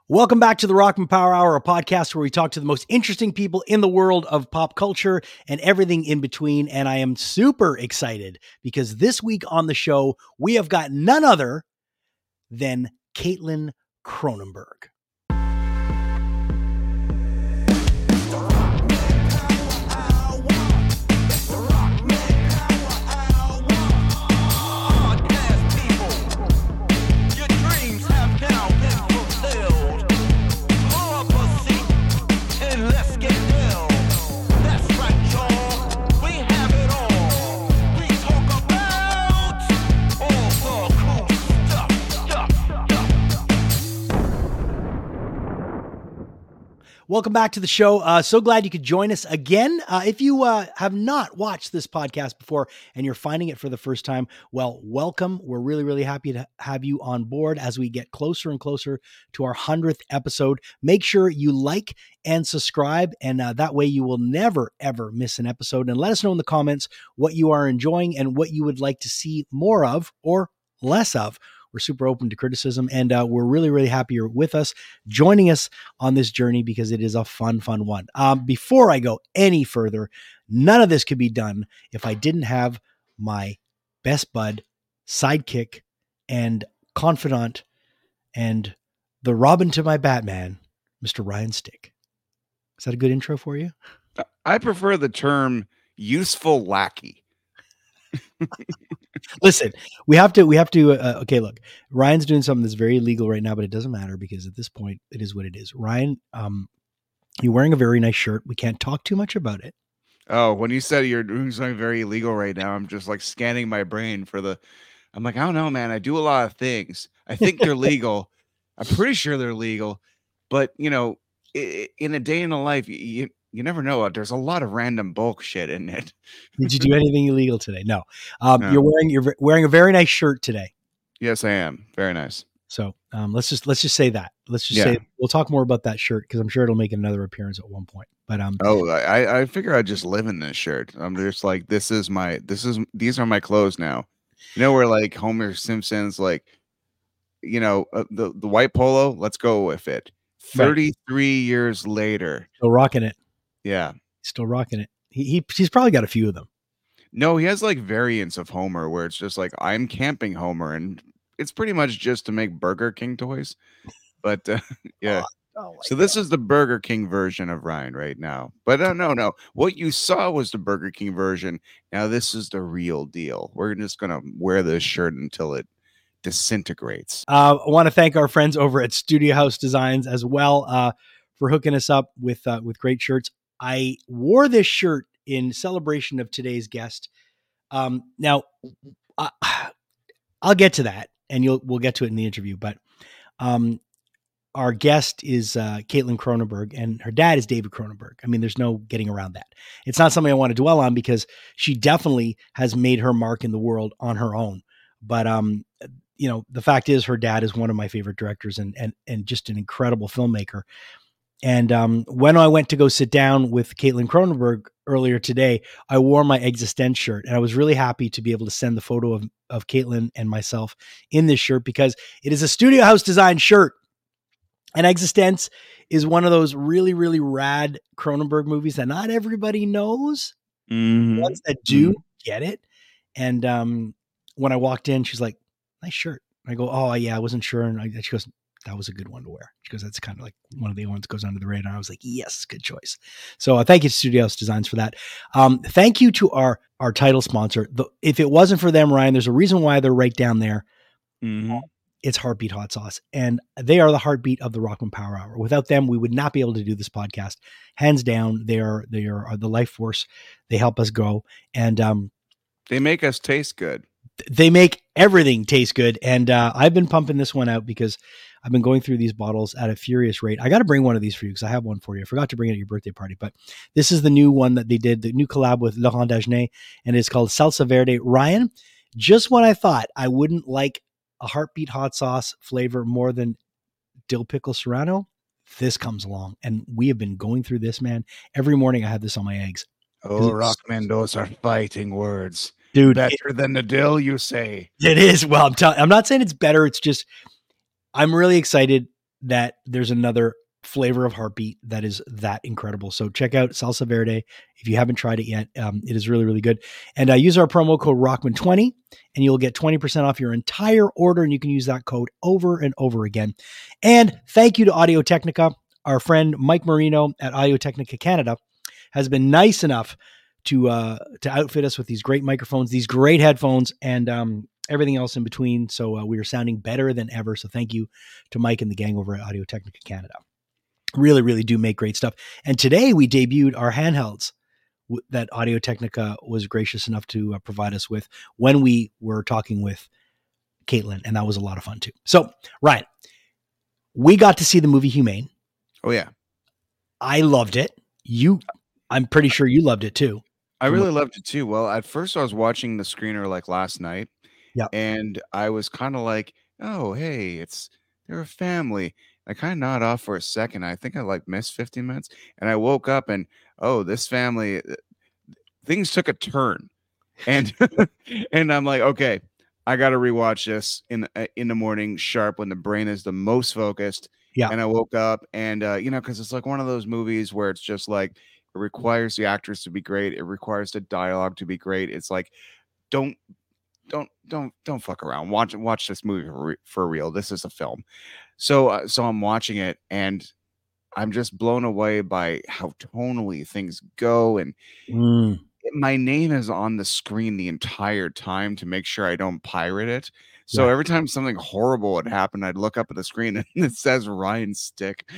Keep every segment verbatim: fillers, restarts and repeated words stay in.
Welcome back to the Rockman Power Hour, a podcast where we talk to the most interesting people in the world of pop culture and everything in between. And I am super excited because this week on the show, we have got none other than Caitlin Cronenberg. Welcome back to the show. Uh, so glad you could join us again. Uh, if you uh, have not watched this podcast before and you're finding it for the first time, well, welcome. We're really, really happy to have you on board as we get closer and closer to our hundredth episode. Make sure you like and subscribe, and uh, that way you will never, ever miss an episode. And let us know in the comments what you are enjoying and what you would like to see more of or less of. We're super open to criticism, and uh, we're really, really happy you're with us, joining us on this journey because it is a fun, fun one. Um, before I go any further, none of this could be done if I didn't have my best bud, sidekick, and confidant, and the Robin to my Batman, Mister Ryan Stick. Is that a good intro for you? I prefer the term useful lackey. Listen, we have to, we have to, uh, okay, look, Ryan's doing something that's very illegal right now, but it doesn't matter because at this point it is what it is. Ryan, um, you're wearing a very nice shirt. We can't talk too much about it. Oh, when you said you're doing something very illegal right now, I'm just like scanning my brain for the, I'm like, I don't know, man. I do a lot of things. I think they're legal. I'm pretty sure they're legal, but you know, in a day in a life, you, you never know. There's a lot of random bulk shit in it. Did you do anything illegal today? No. Um, no. You're wearing you're wearing a very nice shirt today. Yes, I am. Very nice. So um, let's just let's just say that. Let's just yeah. say we'll talk more about that shirt because I'm sure it'll make another appearance at one point. But um, oh, I I figure I just live in this shirt. I'm just like this is my this is these are my clothes now. You know, where like Homer Simpson's like, you know, uh, the the white polo. Let's go with it. thirty-three right. years later, still rocking it. Yeah, still rocking it. He, he he's probably got a few of them. No, he has like variants of Homer where it's just like I'm camping Homer, and it's pretty much just to make Burger King toys. But uh, yeah, oh, oh so this God. is the Burger King version of Ryan right now. But uh, no, no, what you saw was the Burger King version. Now this is the real deal. We're just gonna wear this shirt until it disintegrates. Uh, I want to thank our friends over at Studio House Designs as well uh, for hooking us up with uh, with great shirts. I wore this shirt in celebration of today's guest. Um, now, uh, I'll get to that, and you'll we'll get to it in the interview. But um, our guest is uh, Caitlin Cronenberg, and her dad is David Cronenberg. I mean, there's no getting around that. It's not something I want to dwell on because she definitely has made her mark in the world on her own. But um, you know, the fact is, her dad is one of my favorite directors, and and and just an incredible filmmaker. And um, when I went to go sit down with Caitlin Cronenberg earlier today, I wore my Existence shirt, and I was really happy to be able to send the photo of, of Caitlin and myself in this shirt because it is a Studio House design shirt. And Existence is one of those really, really rad Cronenberg movies that not everybody knows. Mm-hmm. The ones that do mm-hmm. get it. And um, when I walked in, she's like, nice shirt. I go, oh, yeah, I wasn't sure. And I, she goes, that was a good one to wear because that's kind of like one of the ones that goes under the radar. I was like, yes, good choice. So uh, thank you to Studio House Designs for that. Um, thank you to our, our title sponsor. The, if it wasn't for them, Ryan, there's a reason why they're right down there. Mm-hmm. It's Heartbeat Hot Sauce, and they are the heartbeat of the Rockman Power Hour. Without them, we would not be able to do this podcast. Hands down, they are, they are, are the life force. They help us grow. And um, they make us taste good. They make everything taste good. And uh, I've been pumping this one out because I've been going through these bottles at a furious rate. I got to bring one of these for you because I have one for you. I forgot to bring it at your birthday party, but this is the new one that they did, the new collab with Laurent Dagenet, and it's called Salsa Verde. Ryan, just when I thought I wouldn't like a Heartbeat Hot Sauce flavor more than dill pickle serrano, this comes along. And we have been going through this, man. Every morning I have this on my eggs. Oh, Rockman, those are fighting words. Dude, better it, than the dill, you say? It is. Well, I'm telling. I'm not saying it's better. It's just I'm really excited that there's another flavor of Heartbeat that is that incredible. So check out Salsa Verde if you haven't tried it yet. Um, it is really, really good. And uh, use our promo code Rockman twenty and you'll get twenty percent off your entire order. And you can use that code over and over again. And thank you to Audio Technica. Our friend Mike Marino at Audio Technica Canada has been nice enough to uh, to outfit us with these great microphones, these great headphones, and um, everything else in between. So uh, we are sounding better than ever. So thank you to Mike and the gang over at Audio Technica Canada. Really, really do make great stuff. And today we debuted our handhelds w- that Audio Technica was gracious enough to uh, provide us with when we were talking with Caitlin. And that was a lot of fun too. So, Ryan, we got to see the movie Humane. Oh, yeah. I loved it. You, I'm pretty sure you loved it too. I really loved it too. Well, at first I was watching the screener like last night. Yeah. And I was kind of like, oh, hey, it's, they're a family. I kind of nodded off for a second. I think I like missed fifteen minutes, and I woke up and oh, this family, things took a turn, and and I'm like, okay, I got to rewatch this in in the morning sharp when the brain is the most focused. Yeah. And I woke up and uh, you know, because it's like one of those movies where it's just like it requires the actors to be great, it requires the dialogue to be great. It's like don't. Don't don't don't fuck around. Watch watch this movie for, for real. This is a film. So uh, so I'm watching it and I'm just blown away by how tonally things go. And mm. my name is on the screen the entire time to make sure I don't pirate it. So Yeah. every time something horrible would happen, I'd look up at the screen and it says Ryan Stick.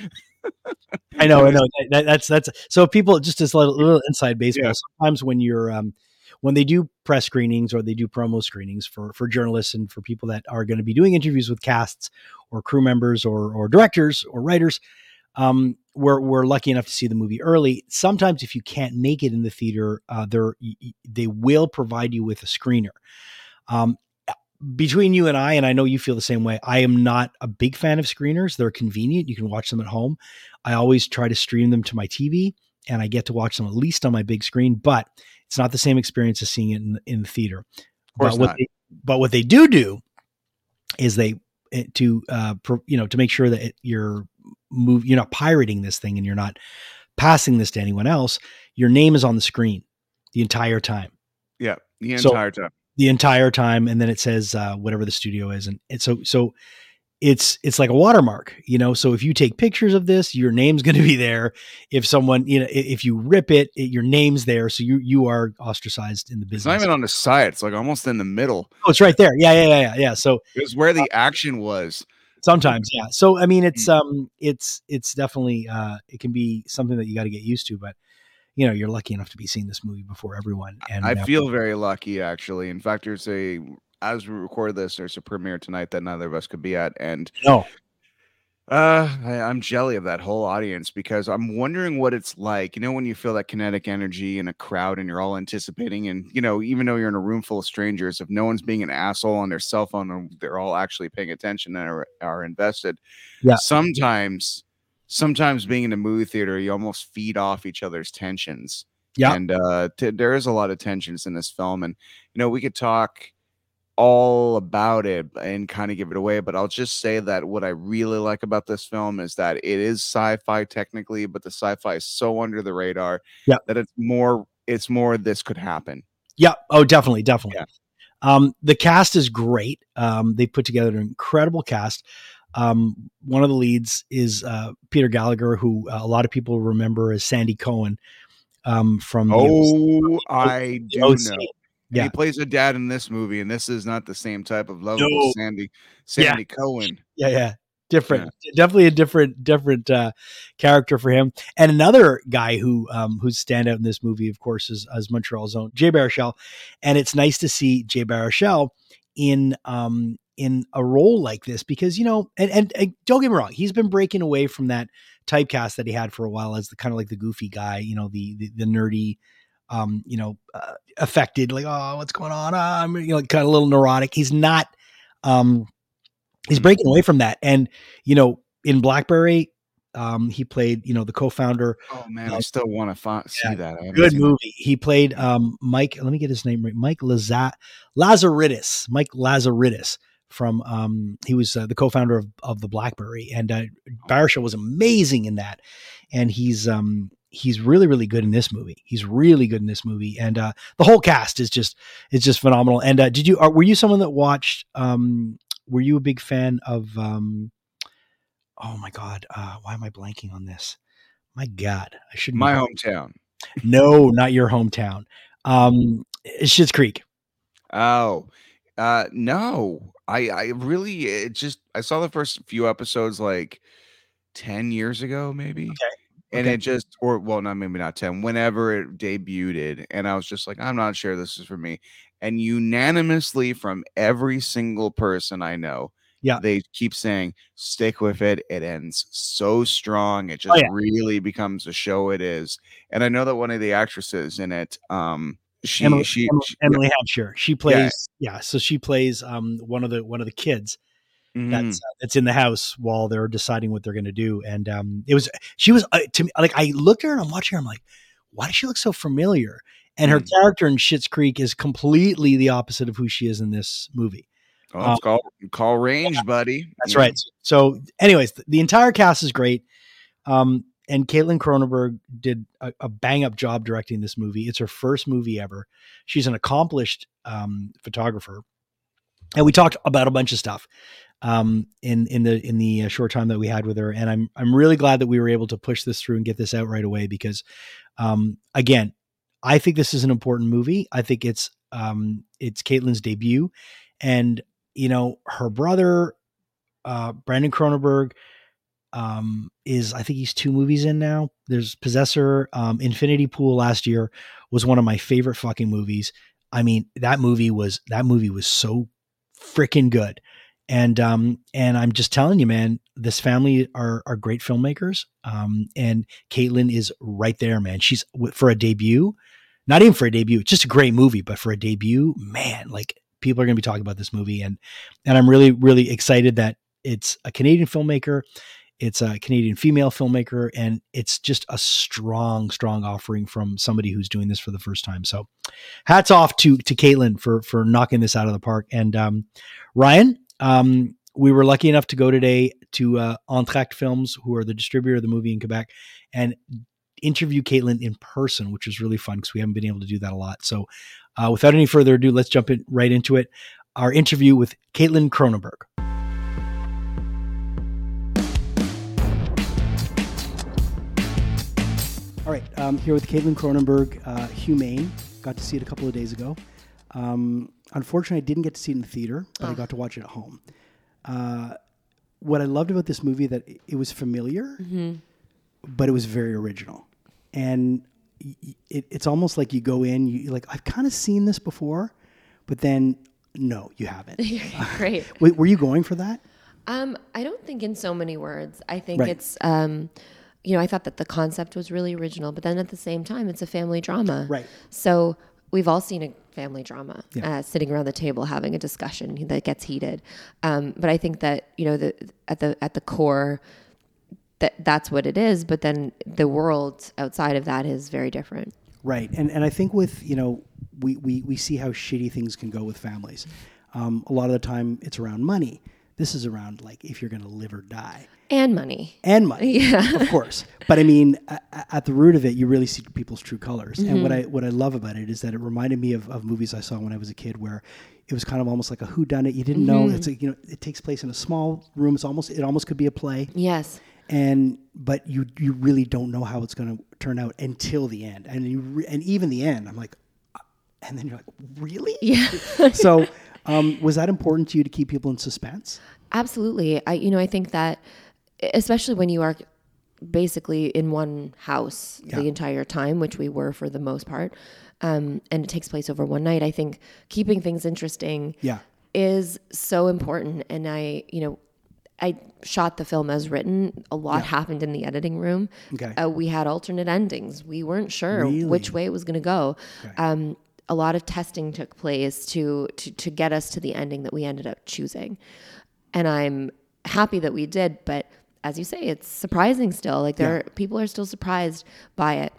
I know, I know. That, that's that's so people just as a little, little inside baseball. Yeah. Sometimes when you're um when they do press screenings or they do promo screenings for, for journalists and for people that are going to be doing interviews with casts or crew members or, or directors or writers, um, we're, we're lucky enough to see the movie early. Sometimes if you can't make it in the theater, uh, they're, they will provide you with a screener. Um, between you and I, and I know you feel the same way, I am not a big fan of screeners. They're convenient. You can watch them at home. I always try to stream them to my T V and I get to watch them at least on my big screen, but it's not the same experience as seeing it in, in the theater. But what, they, but what they do do is they to uh, pro, you know to make sure that it, you're move you're not pirating this thing and you're not passing this to anyone else. Your name is on the screen the entire time. Yeah, the entire so, time. The entire time, and then it says uh, whatever the studio is, and it's so so. It's it's like a watermark, you know. So if you take pictures of this, your name's going to be there. If someone, you know, if you rip it, it, your name's there. So you you are ostracized in the business. It's not even on the side; it's like almost in the middle. Oh, it's right there. Yeah, yeah, yeah, yeah. yeah. So it's where the uh, action was. Sometimes, yeah. So I mean, it's um, it's it's definitely uh, it can be something that you got to get used to. But you know, you're lucky enough to be seeing this movie before everyone. And I uh, feel very lucky, actually. In fact, there's a. As we record this, there's a premiere tonight that neither of us could be at, and no, uh, I, I'm jelly of that whole audience because I'm wondering what it's like. You know, when you feel that kinetic energy in a crowd and you're all anticipating, and you know, even though you're in a room full of strangers, if no one's being an asshole on their cell phone, and they're all actually paying attention and are, are invested. Yeah. Sometimes, sometimes being in a movie theater, you almost feed off each other's tensions. Yeah, and uh, t- there is a lot of tensions in this film, and you know, we could talk all about it and kind of give it away, but I'll just say that what I really like about this film is that it is sci-fi technically, but the sci-fi is so under the radar yeah. that it's more it's more this could happen. Yeah. Oh, definitely, definitely. Yeah. Um, the cast is great. Um, they put together an incredible cast. Um, one of the leads is uh, Peter Gallagher, who uh, a lot of people remember as Sandy Cohen um, from the Oh, O- I do O C. know. Yeah. He plays a dad in this movie, and this is not the same type of lovable no. Sandy Sandy yeah. Cohen. Yeah, yeah. Different. Yeah. Definitely a different different uh, character for him. And another guy who um, who's standout in this movie, of course, is, is Montreal's own Jay Baruchel. And it's nice to see Jay Baruchel in um, in a role like this because, you know, and, and, and don't get me wrong, he's been breaking away from that typecast that he had for a while as the kind of like the goofy guy, you know, the the, the nerdy, um, you know, uh, affected, like, oh, what's going on? Ah, I'm, you know, kind of a little neurotic. He's not, um, he's breaking away from that. And, you know, in Blackberry, um, he played, you know, the co-founder. Oh man, uh, I still want to fi- see yeah, that. Good movie. That. He played, um, Mike, let me get his name right. Mike Laza- Lazaridis, Mike Lazaridis from um, he was uh, the co-founder of, of the BlackBerry, and uh, Baruchel was amazing in that, and he's um, he's really really good in this movie. He's really good in this movie, and uh, the whole cast is just is just phenomenal. And uh, did you are, were you someone that watched? Um, were you a big fan of? Um, oh my God, uh, why am I blanking on this? My God, I shouldn't. My hometown. No, not your hometown. Um, Schitt's Creek. Oh, uh, no, I, I really, it just, I saw the first few episodes like ten years ago, maybe. Okay. And okay. it just, or well, not maybe not ten, whenever it debuted. And I was just like, I'm not sure this is for me. And unanimously from every single person I know, yeah, they keep saying, stick with it. It ends so strong. It just oh, yeah. really becomes a show it is. And I know that one of the actresses in it, um, she, Emily, she, Emily, she Emily yeah. Hampshire. She plays, yeah. yeah. So she plays um, one of the one of the kids mm. that's uh, that's in the house while they're deciding what they're going to do. And um, it was she was uh, to me like I looked at her and I'm watching her. I'm like, why does she look so familiar? And mm. her character in Schitt's Creek is completely the opposite of who she is in this movie. Oh, it's um, called call range, yeah, buddy. That's yeah. right. So, anyways, the, the entire cast is great. Um, and Caitlin Cronenberg did a, a bang up job directing this movie. It's her first movie ever. She's an accomplished um, photographer, and we talked about a bunch of stuff um, in in the in the short time that we had with her. And I'm I'm really glad that we were able to push this through and get this out right away because, um, again, I think this is an important movie. I think it's um, it's Caitlin's debut, and you know her brother, uh, Brandon Cronenberg. Um, is I think he's two movies in now. There's Possessor, um, Infinity Pool last year was one of my favorite fucking movies. I mean, that movie was, that movie was so freaking good. And, um, and I'm just telling you, man, this family are, are great filmmakers. Um, and Caitlin is right there, man. She's for a debut, not even for a debut, it's just a great movie, but for a debut, man, like people are going to be talking about this movie. And, and I'm really, really excited that it's a Canadian filmmaker. It's a Canadian female filmmaker, and it's just a strong, strong offering from somebody who's doing this for the first time. So hats off to, to Caitlin for, for knocking this out of the park. And, um, Ryan, um, we were lucky enough to go today to, uh, Entr'acte Films, who are the distributor of the movie in Quebec, and interview Caitlin in person, which was really fun because we haven't been able to do that a lot. So, uh, without any further ado, let's jump in right into it. Our interview with Caitlin Cronenberg. All right, um, here with Caitlin Cronenberg, uh, Humane. Got to see it a couple of days ago. Um, unfortunately, I didn't get to see it in the theater, but oh. I got to watch it at home. Uh, what I loved about this movie that it was familiar, mm-hmm. but it was very original. And it, it's almost like you go in, you, you're like, I've kind of seen this before, but then no, you haven't. Great. Uh, were you going for that? Um, I don't think in so many words. I think right. it's... Um, you know, I thought that the concept was really original, but then at the same time, it's a family drama. Right. So we've all seen a family drama, yeah. uh, sitting around the table having a discussion that gets heated. Um, but I think that, you know, the, at the at the core, that that's what it is. But then the world outside of that is very different. Right. And and I think with, you know, we, we, we see how shitty things can go with families. Um, a lot of the time it's around money. This is around like if you're going to live or die. And money. And money, yeah. Of course. But I mean, at, at the root of it, you really see people's true colors. Mm-hmm. And what I what I love about it is that it reminded me of, of movies I saw when I was a kid where it was kind of almost like a whodunit. You didn't mm-hmm. know. It's like, you know, it takes place in a small room. It's almost it almost could be a play. Yes. And but you you really don't know how it's going to turn out until the end. And you re, and even the end, I'm like, and then you're like, really? Yeah. So um, was that important to you to keep people in suspense? Absolutely. I you know I think that. Especially when you are basically in one house yeah. the entire time, which we were for the most part, um, and it takes place over one night, I think keeping things interesting yeah. is so important. And I, you know, I shot the film as written. A lot yeah. happened in the editing room. Okay. Uh, we had alternate endings. We weren't sure really? which way it was going to go. Okay. Um, a lot of testing took place to, to to get us to the ending that we ended up choosing. And I'm happy that we did, but as you say, it's surprising still. Like there, yeah. are, people are still surprised by it,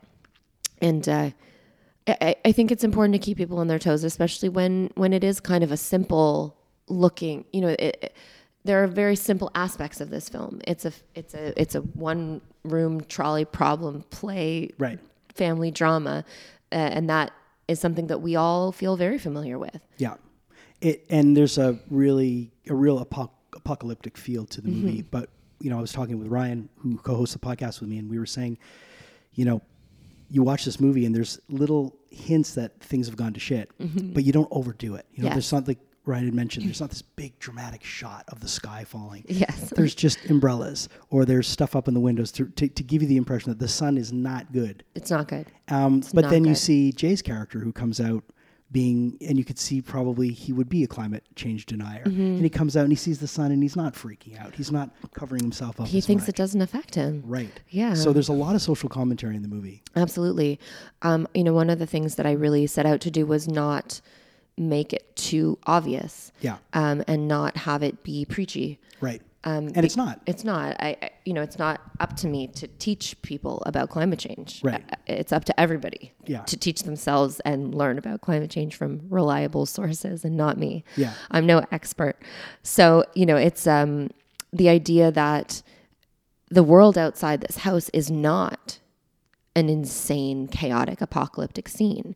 and uh, I, I think it's important to keep people on their toes, especially when when it is kind of a simple looking, you know, it, it, there are very simple aspects of this film. It's a, it's a, it's a one room trolley problem play, right. family drama. Uh, and that is something that we all feel very familiar with. Yeah. It, and there's a really, a real apoc- apocalyptic feel to the mm-hmm. movie. But, you know, I was talking with Ryan, who co-hosts the podcast with me, and we were saying, you know, you watch this movie and there's little hints that things have gone to shit, mm-hmm. but you don't overdo it. You know, yes. there's something Ryan had mentioned, there's not this big dramatic shot of the sky falling. Yes. There's just umbrellas, or there's stuff up in the windows to, to, to give you the impression that the sun is not good. It's not good. Um, it's but then good. You see Jay's character who comes out being, and you could see probably he would be a climate change denier. Mm-hmm. And he comes out and he sees the sun and he's not freaking out. He's not covering himself up. He as thinks much. It doesn't affect him. Right. Yeah. So there's a lot of social commentary in the movie. Absolutely. Um, you know, one of the things that I really set out to do was not make it too obvious. Yeah. Um, and not have it be preachy. Right. Um, and be- it's not. It's not. I, I, you know, it's not up to me to teach people about climate change. Right. It's up to everybody yeah. to teach themselves and learn about climate change from reliable sources, and not me. Yeah. I'm no expert. So, you know, it's um, the idea that the world outside this house is not an insane, chaotic, apocalyptic scene.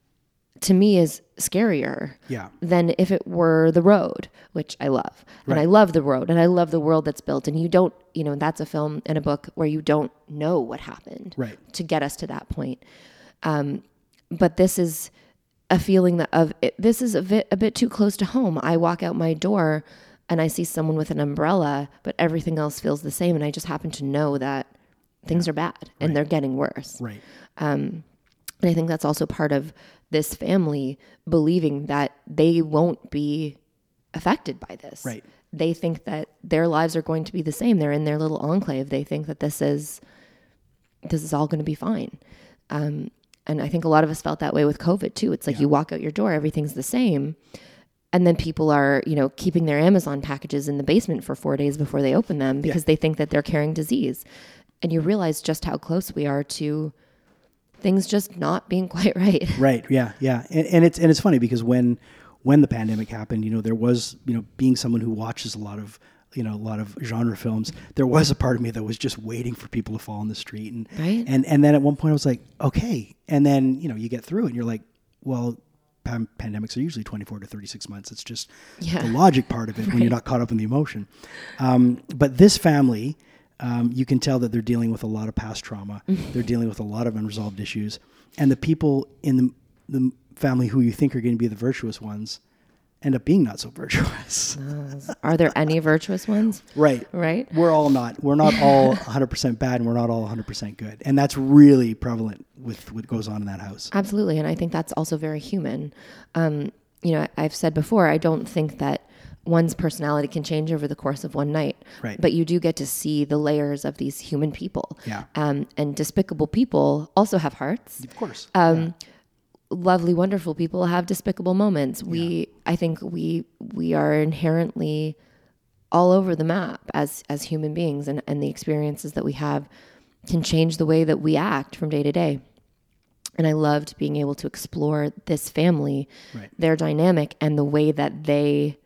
To me, is scarier yeah. than if it were the road, which I love. And right. I love the road, and I love the world that's built. And you don't, you know, that's a film and a book where you don't know what happened right. to get us to that point. Um, but this is a feeling that of it, this is a bit, a bit too close to home. I walk out my door and I see someone with an umbrella, but everything else feels the same. And I just happen to know that things yeah. are bad and right. they're getting worse. Right. Um, and I think that's also part of this family believing that they won't be affected by this. Right. They think that their lives are going to be the same. They're in their little enclave. They think that this is, this is all going to be fine. Um, and I think a lot of us felt that way with COVID too. It's like yeah. you walk out your door, everything's the same. And then people are, you know, keeping their Amazon packages in the basement for four days before they open them because yeah. they think that they're carrying disease. And you realize just how close we are to things just not being quite right. Right. Yeah. Yeah. And, and it's and it's funny because when when the pandemic happened, you know, there was, you know, being someone who watches a lot of, you know, a lot of genre films, there was a part of me that was just waiting for people to fall in the street. And right. and and then at one point I was like, okay. And then, you know, you get through it and you're like, well, pan- pandemics are usually twenty-four to thirty-six months. It's just yeah. the logic part of it right. when you're not caught up in the emotion. Um, but this family, Um, you can tell that they're dealing with a lot of past trauma. They're dealing with a lot of unresolved issues. And the people in the, the family who you think are going to be the virtuous ones end up being not so virtuous. Uh, are there any virtuous ones? Right. Right. We're all not. We're not all one hundred percent bad, and we're not all one hundred percent good. And that's really prevalent with what goes on in that house. Absolutely. And I think that's also very human. Um, you know, I've said before, I don't think that one's personality can change over the course of one night. Right. But you do get to see the layers of these human people. Yeah. Um, and despicable people also have hearts. Of course. Um, yeah. Lovely, wonderful people have despicable moments. We, yeah. I think we we are inherently all over the map as as human beings, and, and the experiences that we have can change the way that we act from day to day. And I loved being able to explore this family, right. their dynamic, and the way that they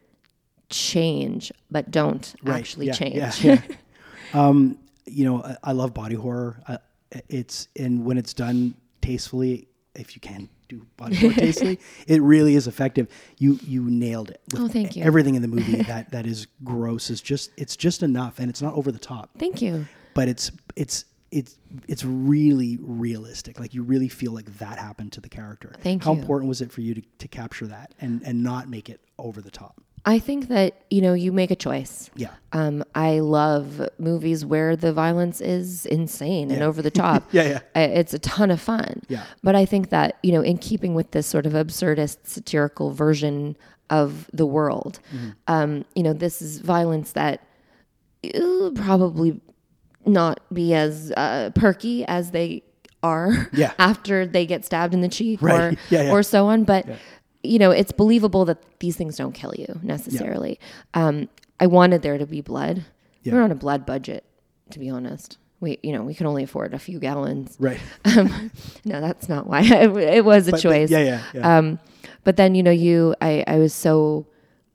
change but don't right. actually yeah. change. Yeah. Yeah. um, you know, I, I love body horror. Uh, it's and when it's done tastefully, if you can do body horror tastefully, it really is effective. You you nailed it. Oh, thank you. Everything in the movie that that is gross is just it's just enough, and it's not over the top. Thank you. But it's it's it's it's really realistic. Like you really feel like that happened to the character. Thank How you. important was it for you to, to capture that and and not make it over the top? I think that, you know, you make a choice. Yeah. Um, I love movies where the violence is insane yeah. and over the top. yeah, yeah. I, it's a ton of fun. Yeah. But I think that, you know, in keeping with this sort of absurdist, satirical version of the world, mm-hmm. um, you know, this is violence that will probably not be as uh, perky as they are yeah. after they get stabbed in the cheek right. or, yeah, yeah. or so on. But yeah. you know, it's believable that these things don't kill you necessarily. Yeah. Um, I wanted there to be blood. Yeah. We're on a blood budget, to be honest. We, you know, we can only afford a few gallons. Right. Um, no, that's not why. it was a but choice. The, yeah, yeah. yeah. Um, but then, you know, you, I, I was so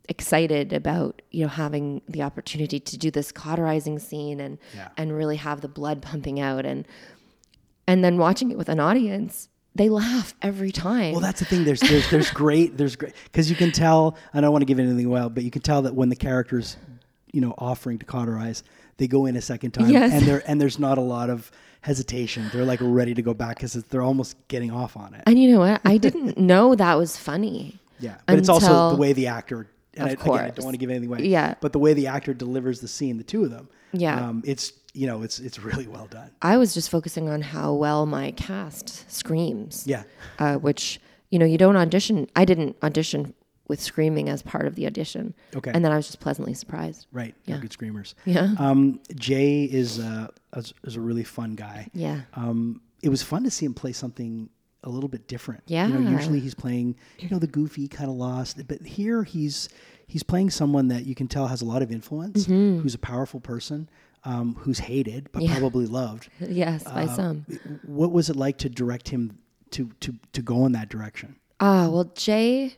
excited about, you know, having the opportunity to do this cauterizing scene and Yeah. and really have the blood pumping out, and and then watching it with an audience, they laugh every time. Well, that's the thing. There's there's there's great there's great because you can tell. I don't want to give anything away, but you can tell that when the characters, you know, offering to cauterize, they go in a second time, Yes. and there and there's not a lot of hesitation. They're like ready to go back because they're almost getting off on it. And you know what? I didn't know that was funny. Yeah, but it's also until- the way the actor. And Of I, again, I course. don't want to give anything away. Yeah. But the way the actor delivers the scene, the two of them. Yeah. Um, it's you know it's it's really well done. I was just focusing on how well my cast screams. Yeah. Uh, which, you know, you don't audition. I didn't audition with screaming as part of the audition. Okay. And then I was just pleasantly surprised. Right. They're Yeah. good screamers. Yeah. Um, Jay is uh, is is a really fun guy. Yeah. Um, it was fun to see him play something a little bit different. Yeah. You know, usually he's playing, you know, the goofy kind of lost, but here he's he's playing someone that you can tell has a lot of influence, who's a powerful person, um, who's hated but Mm-hmm. Yeah. probably loved. Yes, by Uh, some. What was it like to direct him to to to go in that direction? Ah, well, Jay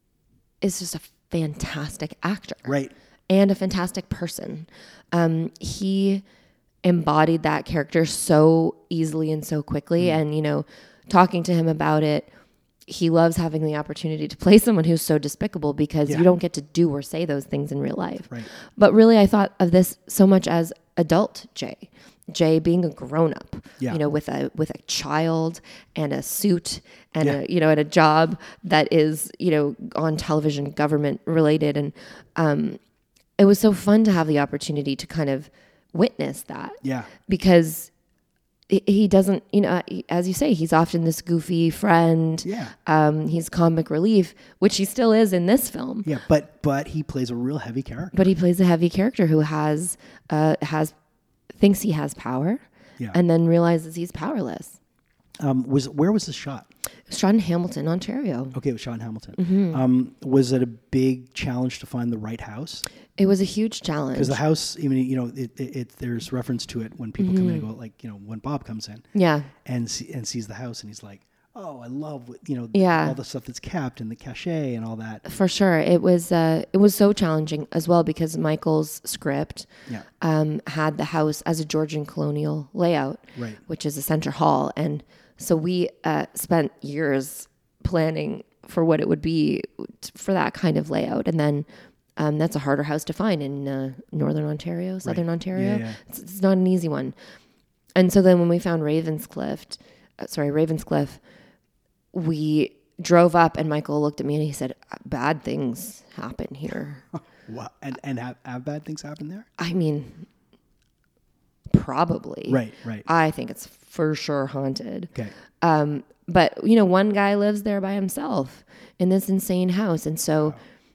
is just a fantastic actor. Right. And a fantastic person. Um, he embodied that character so easily and so quickly. Mm. And, you know, talking to him about it, he loves having the opportunity to play someone who's so despicable because Yeah. you don't get to do or say those things in real life. Right. But really, I thought of this so much as adult Jay. Jay being a grown up, Yeah. you know, with a with a child and a suit and Yeah. a you know and a job that is you know on television, government related, and um, it was so fun to have the opportunity to kind of witness that. Yeah. Because he- he doesn't, you know, as you say, he's often this goofy friend. Yeah. Um, he's comic relief, which he still is in this film. Yeah. But but he plays a real heavy character. But he plays a heavy character who has uh, has thinks he has power, Yeah. and then realizes he's powerless. Um, was where was this shot? It was shot in Hamilton, Ontario. Okay, it was shot in Hamilton. Mm-hmm. Um, was it a big challenge to find the right house? It was a huge challenge. Because the house, I mean, you know, it, it, it there's reference to it when people come in and go, like, you know, when Bob comes in Yeah. and see, and sees the house, and he's like, oh, I love, what, you know, Yeah. all the stuff that's kept and the cachet and all that. For sure. It was uh, it was so challenging as well because Michael's script Yeah. um, had the house as a Georgian colonial layout, Right. which is a center hall. And so we uh, spent years planning for what it would be t- for that kind of layout. And then um, that's a harder house to find in uh, Northern Ontario, Southern Ontario. Yeah, yeah. It's, it's not an easy one. And so then when we found Ravenscliff, uh, sorry, Ravenscliff, we drove up and Michael looked at me and he said, bad things happen here. Wow. And, and have, have bad things happen there? I mean, probably. Right, right. I think it's for sure haunted. Okay. Um, but, you know, one guy lives there by himself in this insane house. And so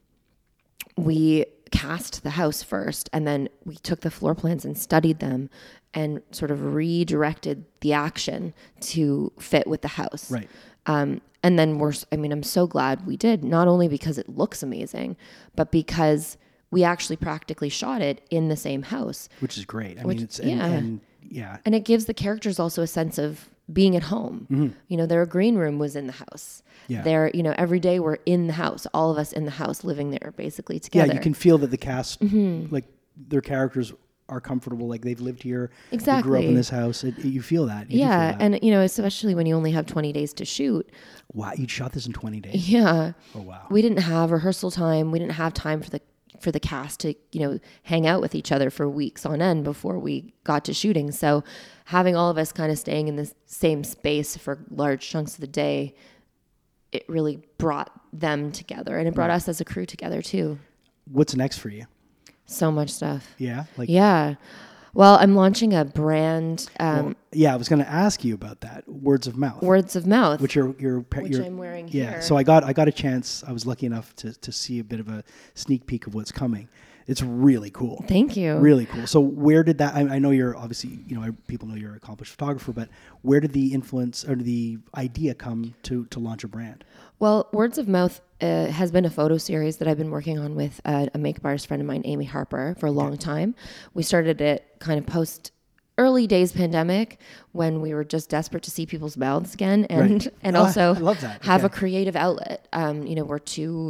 we cast the house first, and then we took the floor plans and studied them and sort of redirected the action to fit with the house. Right. Um, and then we're, I mean, I'm so glad we did, not only because it looks amazing, but because we actually practically shot it in the same house. Which is great. I Which- mean, it's, and, yeah. and yeah. And it gives the characters also a sense of being at home. You know, their green room was in the house. Yeah. They're, you know, every day we're in the house, all of us in the house living there basically Yeah, together. you can feel that the cast, Mm-hmm. like their characters are comfortable, like they've lived here. They grew up Exactly. in this house. It, you feel that. You do yeah. feel that. And, you know, especially when you only have twenty days to shoot. Wow, you shot this in twenty days? Yeah. Oh, wow. We didn't have rehearsal time. We didn't have time for the for the cast to, you know, hang out with each other for weeks on end before we got to shooting. So having all of us kind of staying in the same space for large chunks of the day, it really brought them together, and it brought us as a crew together too. What's next for you? So much stuff. Yeah? Like, Yeah. Well, I'm launching a brand, um, well, yeah, I was going to ask you about that. Words of mouth. Words of Mouth, which you're, you're, which you're I'm wearing yeah. here. So I got, I got a chance. I was lucky enough to, to see a bit of a sneak peek of what's coming. It's really cool. Thank you. Really cool. So where did that, I, I know you're obviously, you know, people know you're an accomplished photographer, but where did the influence or the idea come to, to launch a brand? Well, Words of Mouth uh, has been a photo series that I've been working on with uh, a makeup artist friend of mine, Amy Harper, for a long time. We started it kind of post early days pandemic when we were just desperate to see people's mouths again and Right. and Oh, also I love that. have Okay. a creative outlet. Um, you know, we're two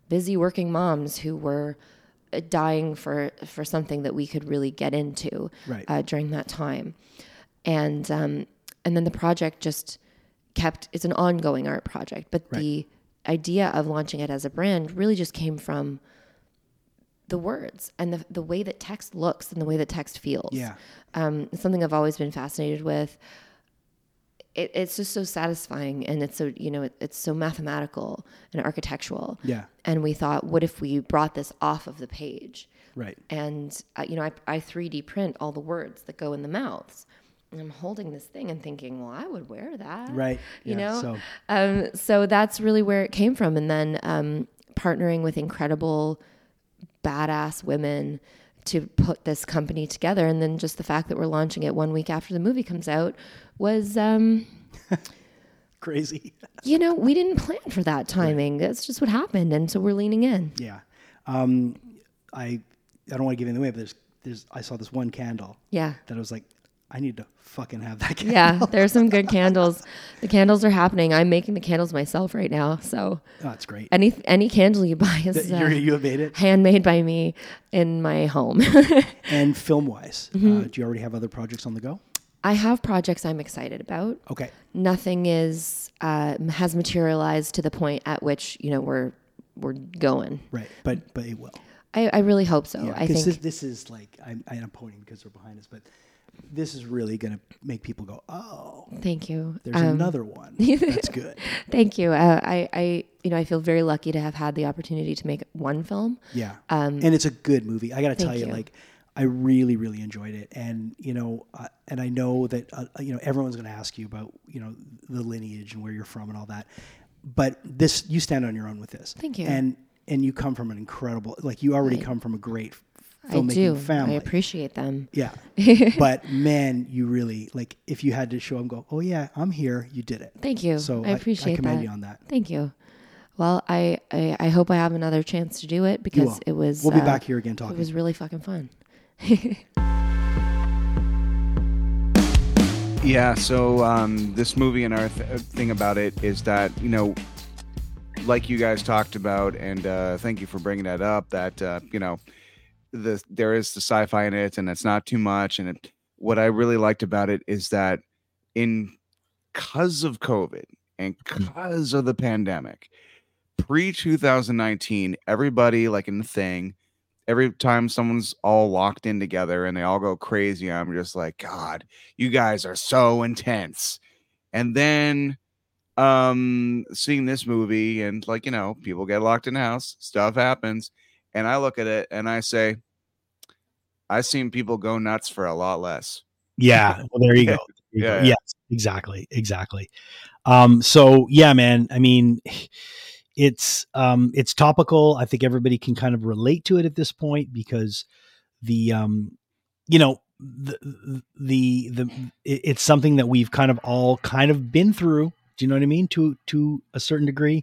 busy working moms who were dying for for something that we could really get into right. uh, during that time. And um, and then the project just kept, it's an ongoing art project, but right. the idea of launching it as a brand really just came from the words and the the way that text looks and the way that text feels. Yeah. Um, it's something I've always been fascinated with. It, it's just so satisfying, and it's so, you know, it, it's so mathematical and architectural. Yeah. And we thought, what if we brought this off of the page? Right. And, uh, you know, I, I three D print all the words that go in the mouths. And I'm holding this thing and thinking, well, I would wear that. Right. You yeah, know? So. Um, so that's really where it came from. And then um, partnering with incredible, badass women to put this company together. And then just the fact that we're launching it one week after the movie comes out was um, crazy. You know, we didn't plan for that timing. Right. That's just what happened. And so we're leaning in. Yeah. Um, I I don't want to give anything away, but there's there's I saw this one candle. Yeah. That I was like, I need to fucking have that candle. Yeah, there's some good candles. The candles are happening. I'm making the candles myself right now. So oh, that's great. Any any candle you buy is uh, you have made it handmade by me in my home. And film wise, mm-hmm. uh, do you already have other projects on the go? I have projects I'm excited about. Okay. Nothing is uh, has materialized to the point at which, you know, we're we're going. Right, but but it will. I, I really hope so. Yeah, I think this, this is like I'm I'm pointing because they're behind us, but this is really going to make people go, oh, thank you. There's um, another one. That's good. Thank you. Uh, I, I, you know, I feel very lucky to have had the opportunity to make one film. Yeah. Um, and it's a good movie. I got to tell you, you, like, I really, really enjoyed it. And, you know, uh, and I know that, uh, you know, everyone's going to ask you about, you know, the lineage and where you're from and all that. But this, you stand on your own with this. Thank you. And, and you come from an incredible, like, you already I, come from a great I do. family. I appreciate them. Yeah. But man, you really, like, if you had to show them, go, oh yeah, I'm here, you did it. Thank you. So I appreciate I, I commend that. you on that. Thank you. Well, I, I, I hope I have another chance to do it because it was. We'll be uh, back here again talking. It was really fucking fun. Yeah. So um, this movie and our th- thing about it is that, you know, like you guys talked about, and uh, thank you for bringing that up, that, uh, you know, the there is the sci-fi in it, and it's not too much. And it, what I really liked about it is that in because of COVID and because of the pandemic, pre twenty nineteen, everybody, like in the thing, every time someone's all locked in together and they all go crazy, I'm just like, God, you guys are so intense. And then um seeing this movie and, like, you know, people get locked in the house, stuff happens, and I look at it and I say, I've seen people go nuts for a lot less. Yeah. Well, there you go. There you yeah, go. yeah. Yes, exactly. Exactly. Um, so yeah, man, I mean, it's, um, it's topical. I think everybody can kind of relate to it at this point because the, um, you know, the, the, the, it's something that we've kind of all kind of been through. Do you know what I mean? To, to a certain degree.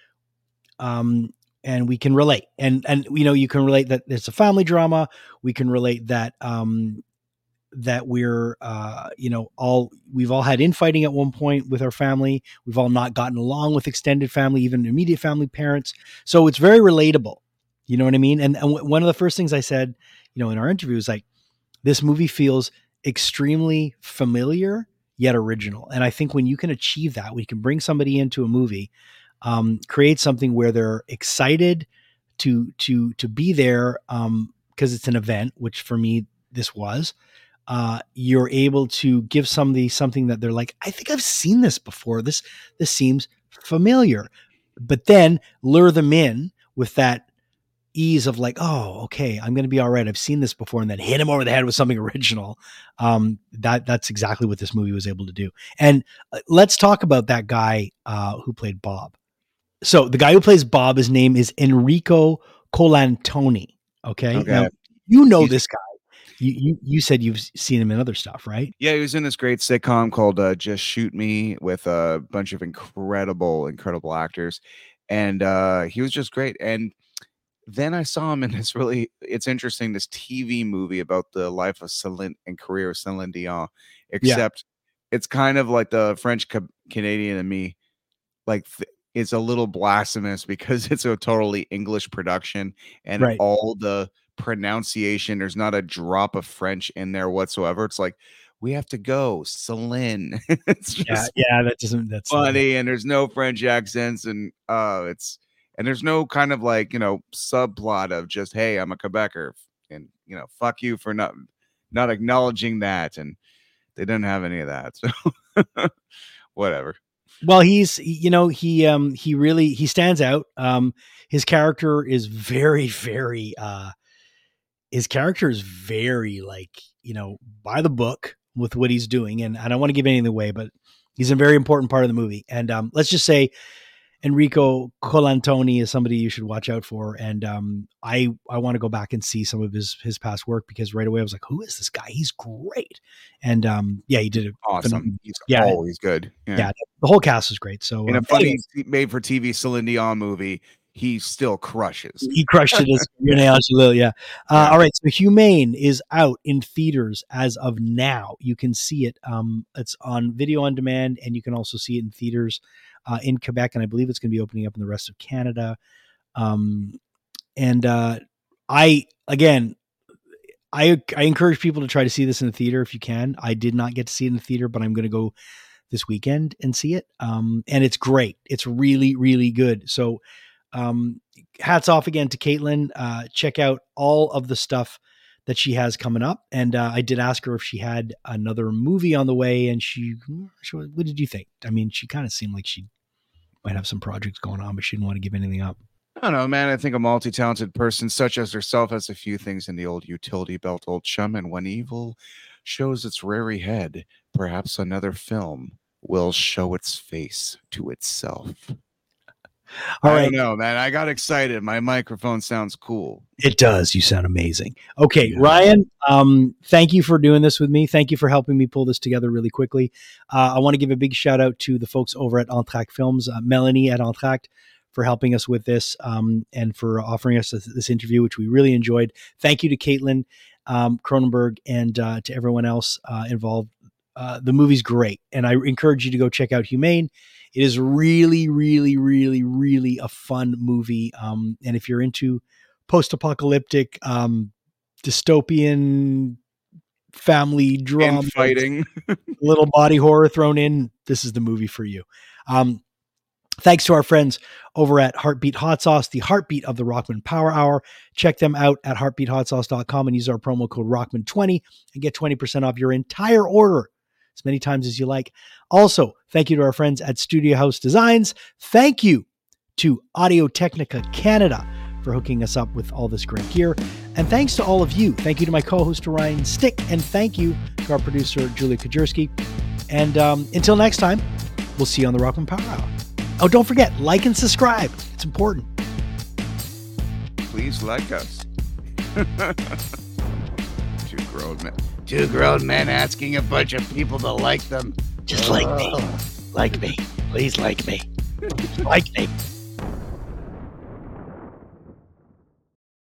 Um, and we can relate, and, and, you know, you can relate that it's a family drama. We can relate that, um, that we're, uh, you know, all, we've all had infighting at one point with our family. We've all not gotten along with extended family, even immediate family, parents. So it's very relatable. You know what I mean? And, and w- one of the first things I said, you know, in our interview was like, this movie feels extremely familiar yet original. And I think when you can achieve that, we can bring somebody into a movie, um, create something where they're excited to, to, to be there. Um, cause it's an event, which for me, this was, uh, you're able to give somebody something that they're like, I think I've seen this before. This, this seems familiar, but then lure them in with that ease of like, oh, okay, I'm going to be all right. I've seen this before, and then hit him over the head with something original. Um, that that's exactly what this movie was able to do. And uh, let's talk about that guy uh, who played Bob. So the guy who plays Bob, his name is Enrico Colantoni. Okay. Okay. Now, you know He's- this guy. You, you you said you've seen him in other stuff, right? Yeah, he was in this great sitcom called uh, Just Shoot Me with a bunch of incredible, incredible actors. And uh, he was just great. And then I saw him in this really, it's interesting, this T V movie about the life of Celine and career of Celine Dion, except yeah. it's kind of like the French ca- Canadian and me. Like th- is a little blasphemous because it's a totally English production and right. all the pronunciation, there's not a drop of French in there whatsoever. It's like, we have to go, Celine. It's just yeah, yeah, that doesn't that's funny, yeah. And there's no French accents, and uh it's and there's no kind of like, you know, subplot of just, hey, I'm a Quebecer, and you know, fuck you for not not acknowledging that. And they didn't have any of that. So whatever. Well, he's, you know, he, um, he really, he stands out. Um, his character is very, very, uh, his character is very like, you know, by the book with what he's doing. And I don't want to give anything away, but he's a very important part of the movie. And, um, let's just say Enrico Colantoni is somebody you should watch out for. And, um, I, I want to go back and see some of his, his past work, because right away I was like, who is this guy? He's great. And, um, yeah, he did it. Awesome. He's yeah, always good. Yeah. yeah. The whole cast is great. So in a um, funny made for T V Celine Dion movie, he still crushes. He crushed it as Renee Angelil, yeah. Uh, yeah. All right, so Humane is out in theaters as of now. You can see it. Um, it's on video on demand, and you can also see it in theaters uh, in Quebec, and I believe it's going to be opening up in the rest of Canada. Um, and uh, I, again, I I encourage people to try to see this in the theater if you can. I did not get to see it in the theater, but I'm going to go this weekend and see it. Um, and it's great. It's really, really good. So um, hats off again to Caitlin. Uh, check out all of the stuff that she has coming up. And uh, I did ask her if she had another movie on the way, and she, she what did you think? I mean, she kind of seemed like she might have some projects going on, but she didn't want to give anything up. I don't know, man. I think a multi-talented person such as herself has a few things in the old utility belt, old chum. And when evil shows its reary head, perhaps another film will show its face to itself. All I right. don't know, man. I got excited. My microphone sounds cool. It does. You sound amazing. Okay, yeah. Ryan, um, thank you for doing this with me. Thank you for helping me pull this together really quickly. Uh, I want to give a big shout out to the folks over at Entracte Films, uh, Melanie at Entracte, for helping us with this um, and for offering us this, this interview, which we really enjoyed. Thank you to Caitlin um, Cronenberg and uh, to everyone else uh, involved. Uh, the movie's great, and I encourage you to go check out Humane. It is really, really, really, really a fun movie. Um, and if you're into post-apocalyptic, um, dystopian family drama, and fighting, little body horror thrown in, this is the movie for you. Um, thanks to our friends over at Heartbeat Hot Sauce, the heartbeat of the Rockman Power Hour. Check them out at heartbeat hot sauce dot com and use our promo code Rockman twenty and get twenty percent off your entire order as many times as you like. Also, thank you to our friends at Studio House Designs. Thank you to Audio Technica Canada for hooking us up with all this great gear. And thanks to all of you. Thank you to my co-host, Ryan Stick. And thank you to our producer, Julia Kajerski. And um, until next time, we'll see you on the Rockman Power Hour. Oh, don't forget, like and subscribe. It's important. Please like us. Two grown men. Two grown men asking a bunch of people to like them. Just like me. Like me. Please like me. Like me.